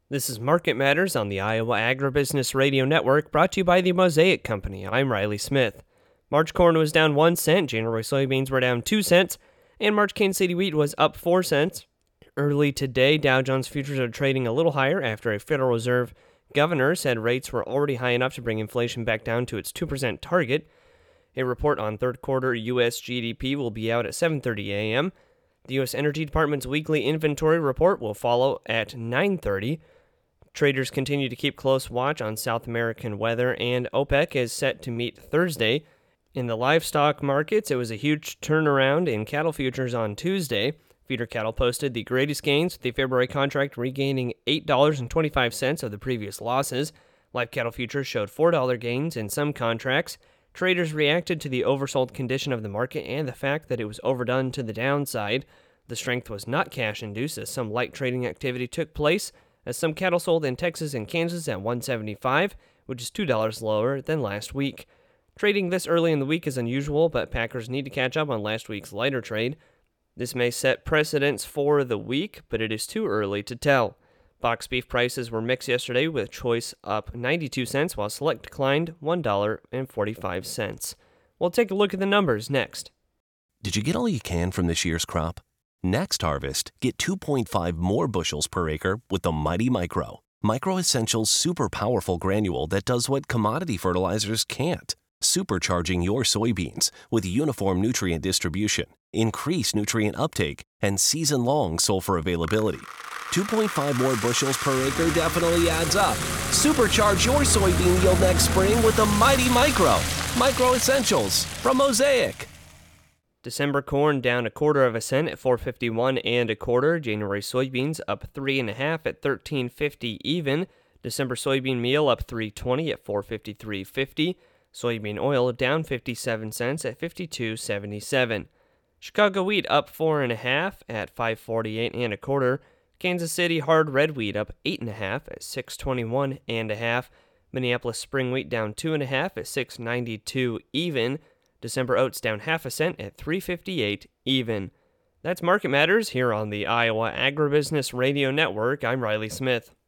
This is Market Matters on the Iowa Agribusiness Radio Network, brought to you by the Mosaic Company. I'm Riley Smith. March corn was down 1 cent, January soybeans were down 2 cents, and March Kansas City wheat was up 4 cents. Early today, Dow Jones futures are trading a little higher after a Federal Reserve governor said rates were already high enough to bring inflation back down to its 2% target. A report on third quarter U.S. GDP will be out at 7:30 a.m. The U.S. Energy Department's weekly inventory report will follow at 9:30. Traders continue to keep close watch on South American weather, and OPEC is set to meet Thursday. In the livestock markets, it was a huge turnaround in cattle futures on Tuesday. Feeder cattle posted the greatest gains, with the February contract regaining $8.25 of the previous losses. Live cattle futures showed $4 gains in some contracts. Traders reacted to the oversold condition of the market and the fact that it was overdone to the downside. The strength was not cash-induced, as some light trading activity took place, as some cattle sold in Texas and Kansas at $175, which is $2 lower than last week. Trading this early in the week is unusual, but packers need to catch up on last week's lighter trade. This may set precedents for the week, but it is too early to tell. Box beef prices were mixed yesterday, with choice up 92 cents, while select declined $1.45. We'll take a look at the numbers next. Did you get all you can from this year's crop? Next harvest, get 2.5 more bushels per acre with the Mighty Micro. Micro Essentials super powerful granule that does what commodity fertilizers can't. Supercharging your soybeans with uniform nutrient distribution, increased nutrient uptake, and season-long sulfur availability. 2.5 more bushels per acre definitely adds up. Supercharge your soybean yield next spring with the Mighty Micro. Micro Essentials from Mosaic. December corn down 1/4 cent at $4.51 1/4. January soybeans up 3.5 at $13.50 even. December soybean meal up 3.20 at $4.53.50. Soybean oil down 57 cents at $52.77. Chicago wheat up 4.5 at $5.48 1/4. Kansas City hard red wheat up 8.5 at $6.21 1/2. Minneapolis spring wheat down 2.5 at $6.92 even. December oats down 0.5 cent at $3.58 even. That's Market Matters here on the Iowa Agribusiness Radio Network. I'm Riley Smith.